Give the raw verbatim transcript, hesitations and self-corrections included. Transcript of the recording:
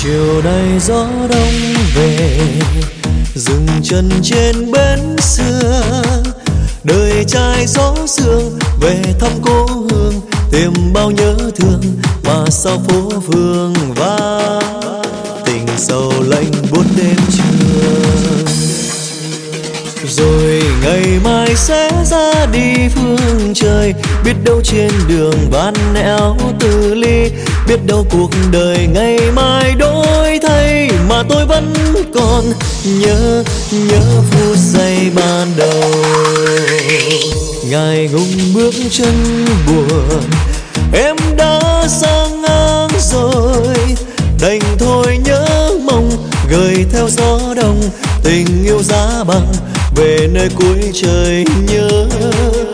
chiều nay gió đông về, dừng chân trên bến xưa. Đời trai gió sương về thăm cố hương, tìm bao nhớ thương mà sao phố phường vắng. Tình sầu lạnh buốt đêm trưa, rồi ngày mai sẽ ra đi phương trời. Biết đâu trên đường van nẻo từ ly, biết đâu cuộc đời ngày mai đổi thay, mà tôi vẫn còn nhớ nhớ phút giây ban đầu. Ngài ngùng bước chân buồn, em đã sang ngang rồi, đành thôi nhớ mong gửi theo gió đông. Tình yêu giá bằng về nơi cuối trời nhớ.